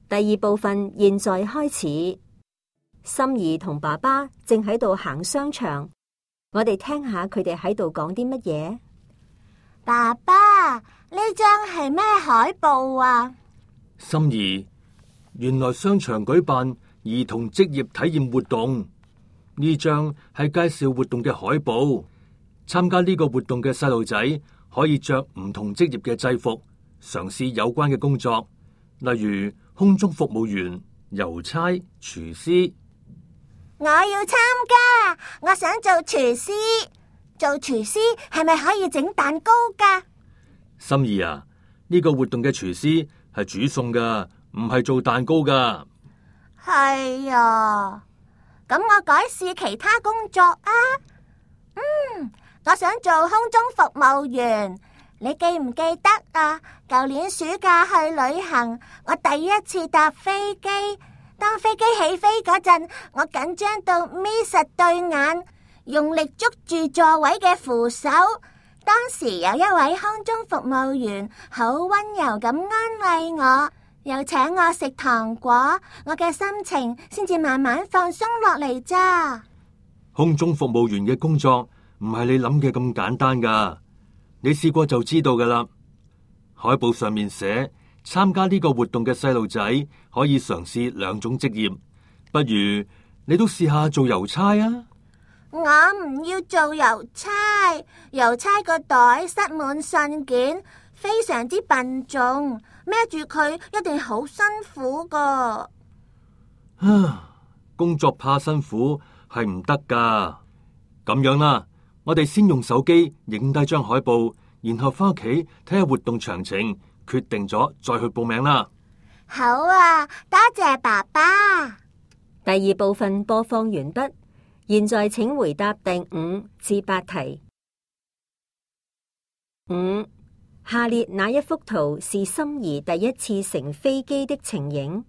第二部分現在開始。心怡同爸爸正喺度行商場，我哋聽下佢哋喺度講啲乜嘢。 爸爸，呢張係咩海報啊？ 心怡，原來商場舉辦兒童職業體驗活動，呢張係介紹活動嘅海報。參加呢個活動嘅細路仔可以着唔同職業嘅制服，嘗試有關嘅工作，例如空中服務員、郵差、廚師。 我要參加，我想做廚師。做廚師係咪可以整蛋糕㗎？ 心怡啊，呢個活動嘅廚師係煮餸㗎，唔係做蛋糕㗎。 係啊，咁我改試其他工作啊。我想做空中服務員。你記唔記得啊？舊年暑假去旅行，我第一次搭飛機。當飛機起飛嗰陣，我緊張到眯實對眼，用力捉住座位嘅扶手。當時有一位空中服務員好溫柔咁安慰我，又請我食糖果，我嘅心情先至慢慢放鬆落嚟咋。 空中服務員嘅工作唔係你諗嘅咁簡單㗎，你試過就知道㗎啦。海報上面寫，參加呢個活動嘅細路仔可以嘗試2種職業，不如你都試下做郵差啊！ 我唔要做郵差，郵差個袋塞滿信件，非常之笨重，孭住佢一定好辛苦噶。 工作怕辛苦係唔得噶。咁樣啦，我哋先用手機影低張海報，然後翻屋企睇下活動詳情，決定咗再去報名啦。 好啊，多謝爸爸。 第二部分播放完畢，現在請回答第5至8題。5. 下列哪一幅圖是心怡第一次乘飛機的情形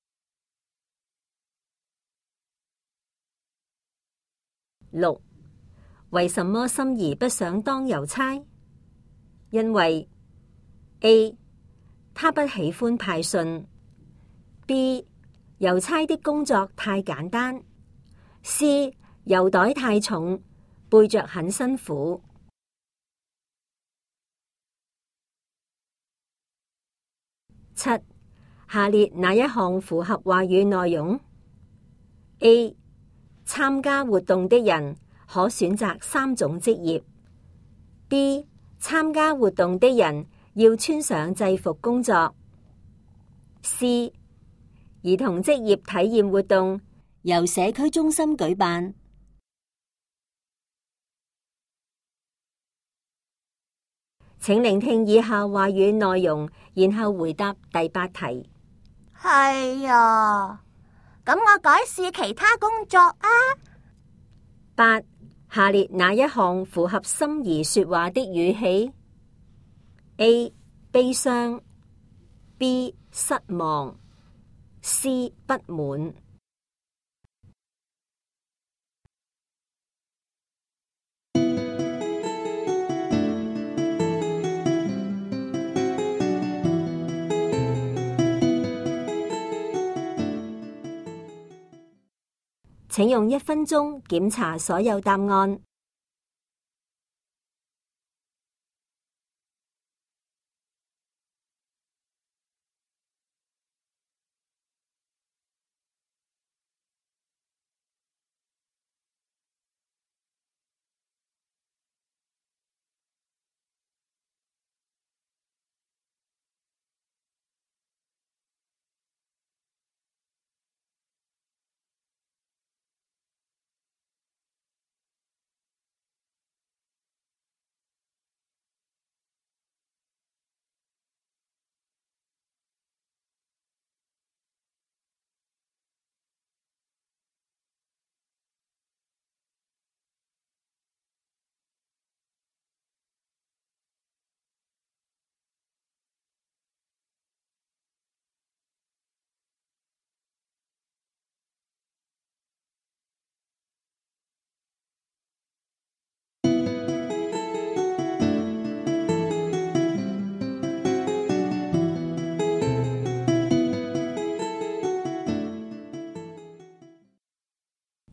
？6. 為什麼心怡不想當郵差？因為 A. 他不喜歡派信， B. 郵差的工作太簡單， C. 郵袋太重，背着很辛苦。7. 下列哪一項符合話語內容？ A. 參加活動的人可選擇3種職業。 B. 參加活動的人要穿上制服工作。 C. 兒童職業體驗活動由社區中心舉辦。請聆聽以下話語內容，然後回答第8題。 係啊，咁我改試其他工作啊。 8. 下列哪一項符合心怡說話的語氣？ A. 悲傷， B. 失望， C. 不滿。請用1分鐘檢查所有答案。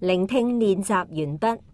聆聽練習完畢。